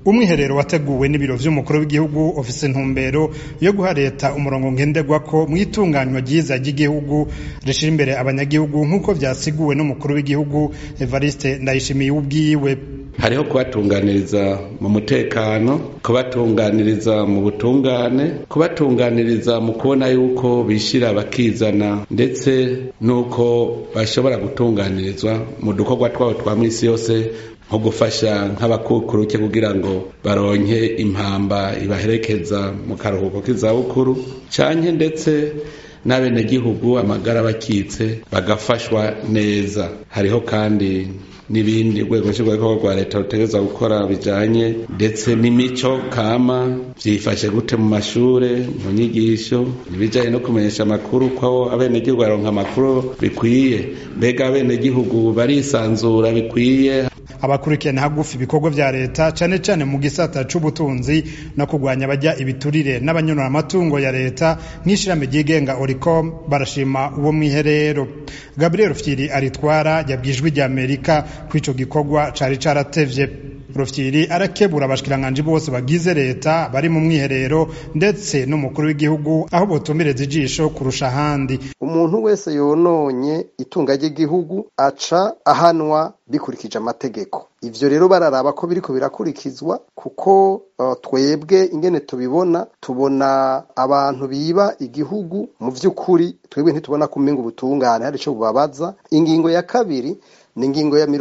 Umwiherero wateguwe n'ibiro vy'umukuru w'igihugu ofise ntumbero yo guha leta umurongo ngenderwako mw'itunganywa ryiza ry'igihugu rishira imbere abanyagihugu nk'uko vyasiguwe n'umukuru w'igihugu Evariste Ndayishimiye ubwiwe. Hariho kubatunganiriza mu mutekano, kubatunganiriza mu butungane, kubatunganiriza mu kubona yuko bishira bakizana, ndetse nuko bashobora gutunganirizwa mu dukorwa twabo twa misi yose, nko gufasha nk'abakukuruke kugira ngo baronke impamba ibaherekeza mu karuhuko k'izabukuru, canke ndetse n'abenegihugu amagara bakitse bagafashwa neza. Hariho kandi n'ibindi urwego nshingwabikorwa rwa leta rutegerezwa gukora bijanye ndetse n'imico kama, vyifashe gute mu mashure, mu nyigisho, ibijanye no kumenyesha amakuru, ko abenegihugu baronka amakuru bikwiye, mbega abenegihugu barisanzura bikwiye. Abakurikirana hagufi ibikorwa vya leta cane cane mu gisata c'ubutunzi no kugwanya abajya ibiturire n'abanyonora amatungo ya leta nk'ishirahamwe ryigenga Oricom barashima uwo mwiherero. Gabriel Rufyiri aritwara yabwijwe rya Amerika kw'ico gikorwa cari caratevye. Rufyiri arakebura abashikiranganje bose bagize leta bari mu mwiherero ndetse n'umukuru w'igihugu aho botumireza ijisho kurusha ahandi. Umuntu wese yononye itunga ry'igihugu aca ahanwa bikurikije amategeko. Ivyo rero bararaba ko biriko birakurikizwa, kuko twebwe ingene tubona abantu biba igihugu mu vy'ukuri twebwe ntitubona kumenga ubutungane hari ico bubabaza. Ingingo ya kabiri ni ingingo ya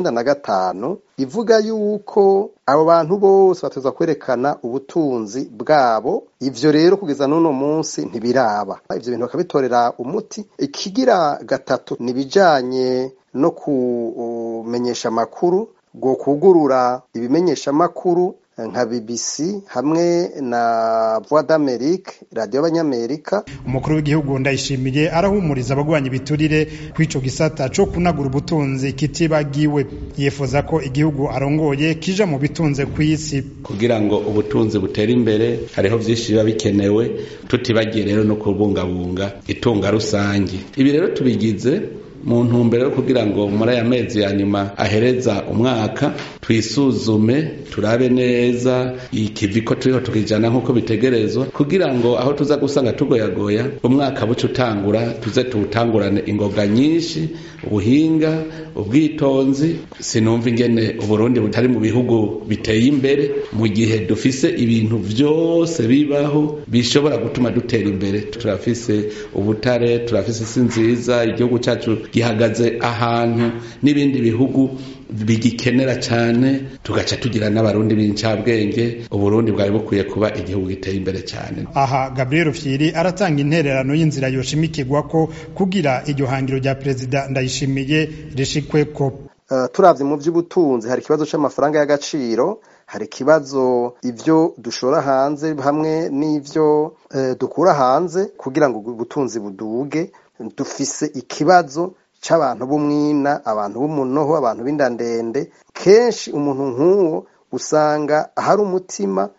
95 ivuga yuko abo bantu bose bateza kwerekana ubutunzi bwabo. Ivyo rero kugeza n'uno munsi ntibiraba. Ivyo bintu bakabitorera umuti. Ikigira gatatu ni bijanye no kumenyesha amakuru, go kugurura ibimenyesha amakuru nka BBC hamwe na Voix d'Amérique, radio y'Abanyamerika. Umukuru w'igihugu Ndayishimiye arahumuriza abagwanya ibiturire kw'ico gisata co kunagura ubutunzi kitibagiwe. Yifuza ko igihugu arongoye kija mu bitunze kw'isi. Kugira ngo ubutunzi butere imbere hariho vyinshi biba bikenewe, tutibagiye rero no kubungabunga itunga rusangi. Ibi rero tubigize mu ntumbero yo kugira ngo muri aya mezi ya nyuma ahereza umwaka twisuzume, turabe neza ikivi ko turiho tukijana nk'uko bitegerezwa, kugira ngo aho tuza gusanga tugoyagoya umwaka buce utangura tuze tuwutangurane ingoga nyinshi, ubuhinga, ubwitonzi. Sinumva ingene Uburundi butari mu bihugu biteye imbere mu gihe dufise ibintu vyose bibaho bishobora gutuma dutera imbere. Turafise ubutare, turafise isi nziza, igihugu cacu gihagaze ahantu n'ibindi bihugu bigikenera cyane, tugaca tugira n'abarundi b'incabwenge. Uburundi bwari bukwiye kuba igihugu giteye imbere cyane. Aha Gabriel Rufyiri aratanga intererano y'inzira yoshimikirwa ko kugira iryo hangiro rya Perezida Ndayishimiye rishikweko. Turavye mu vy'ubutunzi hari ikibazo c'amafaranga y'agaciro, hari ikibazo ivyo dushora hanze hamwe n'ivyo dukura hanze kugira ngo ubutunzi buduge. Dufise ikibazo c'abantu b'umwina, abantu b'umunoho, abantu b'indandende. Kenshi umuntu nk'uwo usanga hari umutima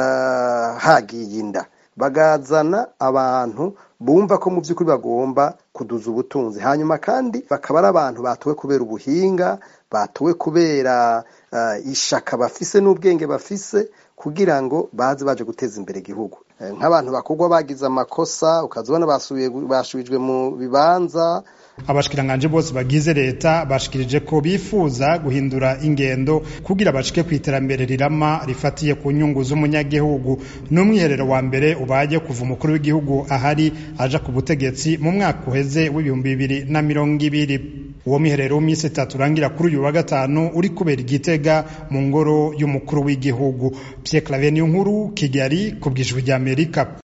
hagiye inda, bagazana abantu bumva ko mu vy'ukuri bagomba kuduza ubutunzi, hanyuma kandi bakaba ari abantu batowe kubera ubuhinga, batowe kubera ishaka bafise n'ubwenge bafise, kugira ngo baje guteza imbere igihugu. Nk'abantu bakugwa bagize amakosa ukazibona basubijwe mu bibanza. Abashikiranganje bose bagize leta bashikirije ko bifuza guhindura ingendo kugira bashike kwiterambere rirama rifatiye ku nyungu z'umunyagihugu. N'umwiherero wa mbere ubaye kuva umukuru w'igihugu ahari aja ku butegetsi mu mwaka uheze w'2020. Uwo mwiherero w'imisi 3 urangira kuri uyu wa gatanu uri kubera Igitega mu ngoro y'umukuru w'igihugu. Pierre Claver Niyonkuru, Kigali, kubw'ijwi rya Amerika.